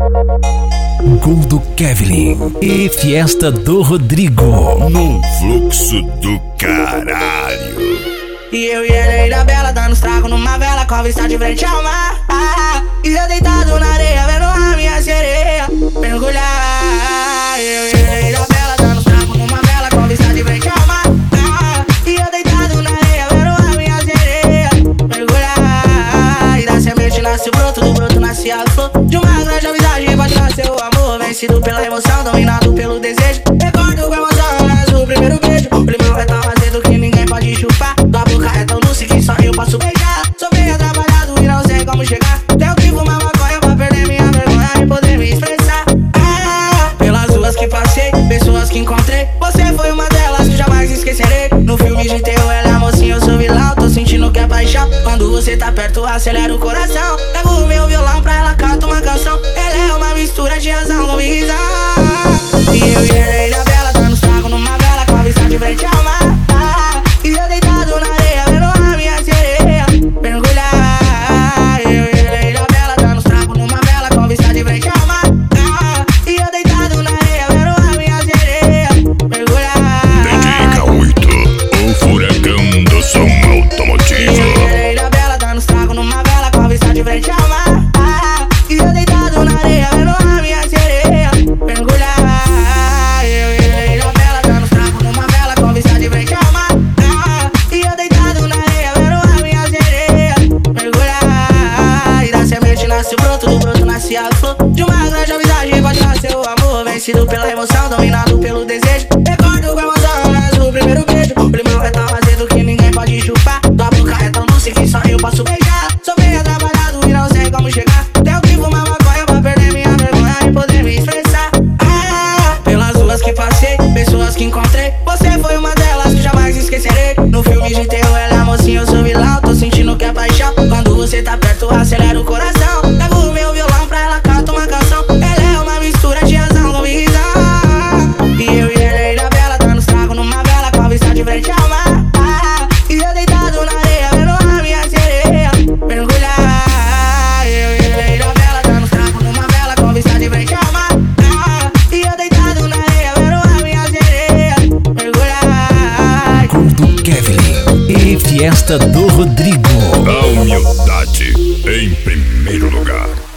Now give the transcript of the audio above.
Gol do Kevin e Fiesta do Rodrigo. Num fluxo do caralho. E eu e a Ilha Bela dando os tragos numa vela com a vista de frente ao mar. E eu deitado na areia vendo a minha sereia mergulhar. Eu e a Ilha Bela dando os tragos numa vela com a vista de frente ao mar. E eu deitado na areia vendo a minha sereia mergulhar. E da semente nasce o broto, do broto nasce a flor de uma grande amizade, pode nascer o amor. Vencido pela emoção, dominado pelo desejo. Recordo com emoção, mas o primeiro beijo. O limão é tão azedo que ninguém pode chupar. Tua boca é tão doce que só eu posso beijar. Sou bem atrapalhado e não sei como chegar. Tenho que fumar maconha pra perder minha vergonha e poder me expressar. Pelas ruas que passei, pessoas que encontrei, você foi uma delas que jamais esquecerei. No filme de terror ela é a mocinha, eu sou vilão. Tô sentindo que é paixão. Quando você tá perto, acelera o coração. Pego o meu violão pra ela cantar uma canção. Ela é uma mistura de razão com visão. E eu e a Ilha Bela dando os tragos numa vela com a vista de frente ao mar. E eu deitado na areia vendo a minha sereia mergulhar. Eu e a Ilha Bela dando os tragos numa vela com a vista de frente ao mar. E eu deitado na areia vendo a minha sereia mergulhar. Dedica 8, o furacão do som automotivo. E a Ilha Bela dando os tragos numa vela com a vista de frente ao mar. E eu deitado na areia vendo a minha sereia mergulhar. Eu e a Ilha Bela dando os tragos numa vela com a vista de frente ao mar. E eu deitado na areia vendo a minha sereia mergulhar. E da semente nasce o broto, do broto nasce a flor de uma grande amizade, pode nascer o amor. Vencido pela emoção, dominado pelo desejo. Recordo com emoção, mas o primeiro beijo. O limão é tão azedo que ninguém pode chupar. Tua boca é tão doce que só eu posso beijar. Sou bem atrapalhado e não sei como chegar. Tenho que fumar maconha pra perder minha vergonha e poder me expressar. Pelas ruas que passei, pessoas que encontrei, você foi uma delas que jamais esquecerei. No filme de terror ela é a mocinha, eu sou vilão. Tô sentindo que é paixão. Quando você tá perto, acelera o coração. Pego o meu violão pra ela cantar uma canção. Ela é uma mistura de razão com visão. E eu e a Ilha Bela dando os tragos numa vela com a vista de frente ao mar. E eu deitado na areia vendo a minha sereia mergulhar. Eu e a Ilha Bela dando os tragos numa vela com a vista de frente ao mar. E eu deitado na areia vendo a minha sereia mergulhar. Gol do Kevin e Fiesta do Rodrigo. A humildade em primeiro lugar.